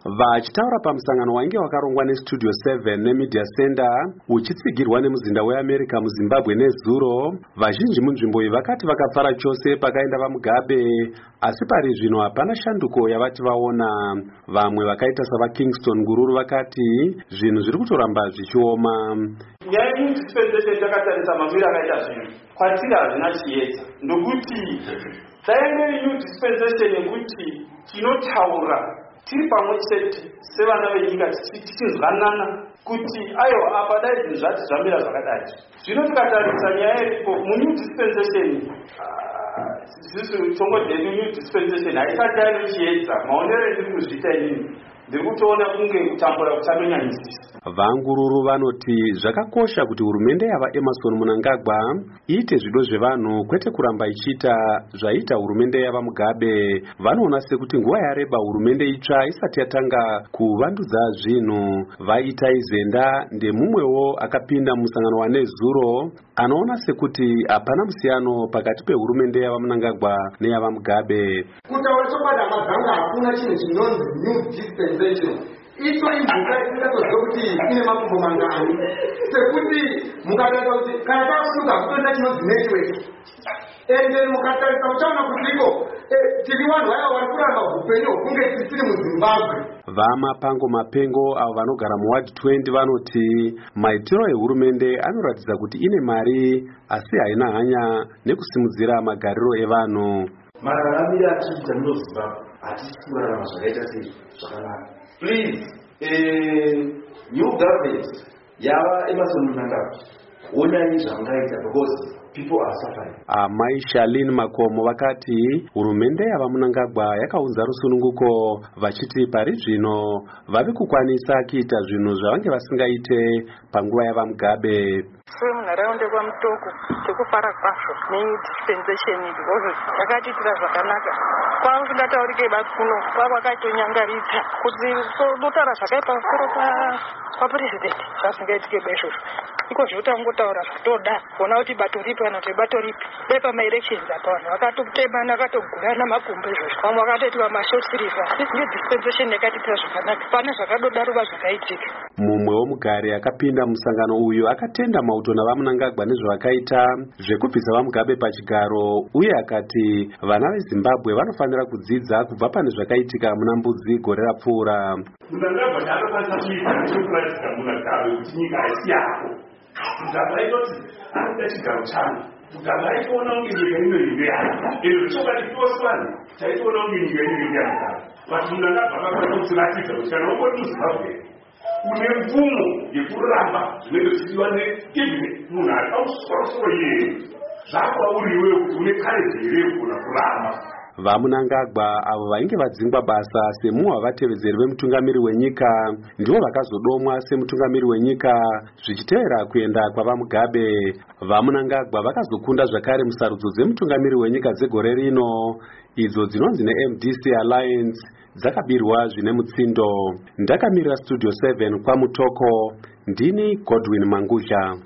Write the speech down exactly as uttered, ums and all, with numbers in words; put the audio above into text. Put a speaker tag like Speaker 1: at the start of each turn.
Speaker 1: Vachitaura pamusangano wainge wakarongwa neStudio seven neMedia Center uchitsigirwa nemuzinda weAmerica muZimbabwe nezuro, vazhinji munzvimbo iyi vakati vakafara chose pakaenda vaMugabe, asi pari zvino hapana shanduko yavati vaona. Vamwe vakaita savaKingston Ngururu vakati zvinhu zviri kutoramba zvichioma.
Speaker 2: Nyaya yedispensation takatarisa mamira akaita zvinhu kwatiri hazvina chiedza, ndokuti taende new dispensation yekuti tinotaura tiri pamwe chete sevana venyika tichinzwanana kuti aiwa apa dai zvinhu zvati zvamira zvakadai. Zvino tikatarisa nyaya iripo munew dispensation, zisu tongodzedu new dispensation haisati yaine chiedza. Maonero endiri kuzviita inini ndiri kutoona kunge kutambura kuchanonyanyisisa.
Speaker 1: Vangururu vanoti zvakakosha kuti hurumende yava Emerson Mnangagwa iite zvido zvevanhu kwete kuramba ichiita zvaita hurumende yava Mugabe. Vanoona sekuti nguva yareba hurumende itsva isati yatanga kuvandudza zvinhu. Vaita izenda ndemumwewo akapinda musangano wanezuro anoona sekuti hapana musiyano pakati pehurumende yava Mnangagwa neyava Mugabe.
Speaker 3: Kutaura chokwadi amaganga hakuna chinhu chinonzi new dispensation. Icho imbuka ingatoziva kuti ine mafumbo mangani, sekuti mukatarisa kuti kana takusuka kutoenda chinonzi network ende mukatarisa uchaona kutiko tiri vanhu vaya vari kuramba upenyu hwokunge tisiri muZimbabwe.
Speaker 1: Vamapango Mapengo avo vanogara muward twenty vanoti maitiro ehurumende anoratidza kuti ine mari asi haina hanya nekusimudzira magariro evanhu.
Speaker 4: Mararamiro atiriita muno Zimbabwe hatisi kurarama zvakaita sei zvakanaka. Please, uh, new government, yava Emerson Mnangagwa, onai zvamungaita because people are suffering.
Speaker 1: Amai Shalin Makomo vakati hurumende yava Mnangagwa yakaunza rusununguko vachiti pari zvino vavi kukwanisa kuita zvinhu zvavange vasingaite panguva yava Mugabe.
Speaker 5: Munharaunda kwamutoko tikufara kwazvo nedispensation because yakatiitira zvakanaka. Kwausingataurike basi kuno kwakwakatonyangaridza kuti dotaura zvakaipa pamusoro papresident zvasingaitike besho iko zvotangotaura zvatoda kuona kuti bato ripi kana kuti bato ripi dai pamaelections apa vanhu vakatotemana vakatogurana makumbo izvozvo vamwe vakatoitwa mashort silver. Nedispensation yakatiitira zvakanaka pane zvakadodaro zvakaitika.
Speaker 1: Mumwewo mugari akapinda musangano uyu akatenda mauto navaMnangagwa nezvavakaita zvekubvisa vaMugabe pachigaro uye akati vana veZimbabwe vanofanira kudzidza kubva pane zvakaitika muna Mbudzi gore rapfuura.
Speaker 2: Mnangagwa akakwanisa kuita nechokuratika Mugabe kuti nyika haisi yako. Mugabe aitoti anoda chigaro changu. Mugabe aitoona kunge nyika inoinge yake. Izvo chokati toswani taitoona kunge nyika inoinge yaMugabe. But Mnangagwa akakwanisa kutsiratidza kuti kana ungoti Zimbabwe une mvumo yekuramba zvinenge zvichidiwa neivhini munhu ari pamusoro iyeyo zvakwauriwe kuti une kareji here kugona kuramba.
Speaker 1: VaMnangagwa avo vainge vadzingwa basa semumwe wavatevedzeri vemutungamiri wenyika ndivo vakazodomwa semutungamiri wenyika zvichitevera kuenda kwavaMugabe. VaMnangagwa vakazokunda zvakare musarudzo dzemutungamiri wenyika dzegore rino idzo dzinonzi neM D C Alliance dzakabirwa zvine mutsindo. Ndakamirira Studio seven kwaMutoko, ndini Godwin Manguzha.